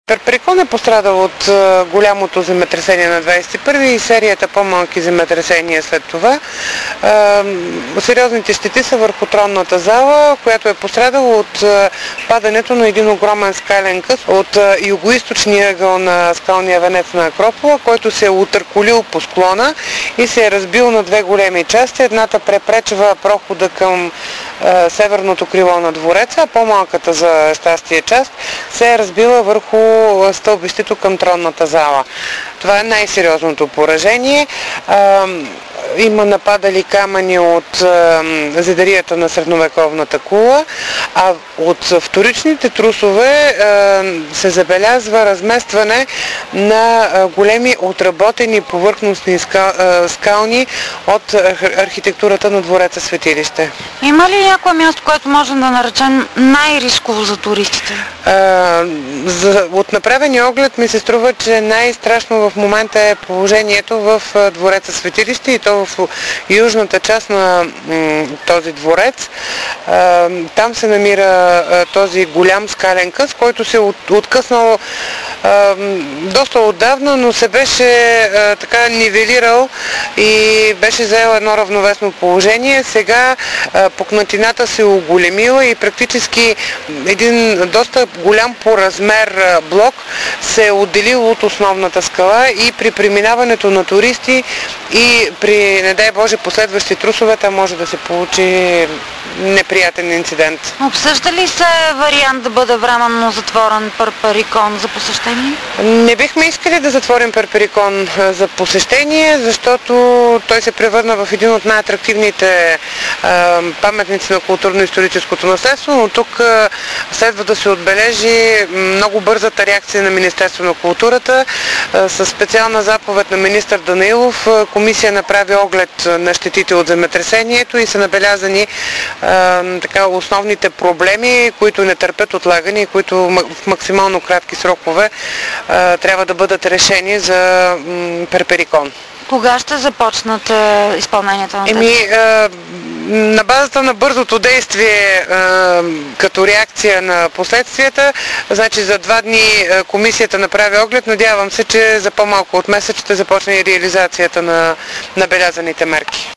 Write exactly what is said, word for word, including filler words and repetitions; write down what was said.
Перперикон е пострадал от голямото земетресение на двадесет и първи и серията по-малки земетресения след това. Сериозните щети са върху тронната зала, която е пострадала от падането на един огромен скален къс от югоизточния ъгъл на скалния венец на Акропола, който се е утърколил по склона и се е разбил на две големи части. Едната препречва прохода към северното крило на двореца, а по-малката за щастие част се е разбила върху стълбището към тронната зала. Това е най-сериозното поражение. Има нападали камъни от зидарията на средновековната кула, а от вторичните трусове се забелязва разместване на големи отработени повърхностни скални от архитектурата на двореца светилище. Има ли някое място, което можем да наречем най-рисково за туристите? От направения оглед ми се струва, че най-страшно в момента е положението в двореца светилище и то в южната част на този дворец. Там се намира този голям скален къс, който се откъснал доста отдавна, но се беше така нивелирал и беше заел едно равновесно положение. Сега пукнатината се оголемила и практически един доста голям по размер блок се е отделил от основната скала и при преминаването на туристи и при, не дай Боже, последващи трусове, там може да се получи неприятен инцидент. Обсъжда ли се вариант да бъде временно затворен Перперикон за посещение? Не бихме искали да затворим Перперикон за посещение, защото той се превърна в един от най-атрактивните паметници на културно-историческото наследство, но тук следва да се отбележи много бързата реакция на Министерство на културата. Със специална заповед на министър Данаилов комисия направи оглед на щетите от земетресението и са набелязани а, така, основните проблеми, които не търпят отлагане и които в максимално кратки срокове а, трябва да бъдат решени за м, Перперикон. Кога ще започнат е, изпълнението на тези? Еми, е, на базата на бързото действие е, като реакция на последствията, значи за два дни е, комисията направи оглед. Надявам се, че за по-малко от месец ще започне и реализацията на набелязаните мерки.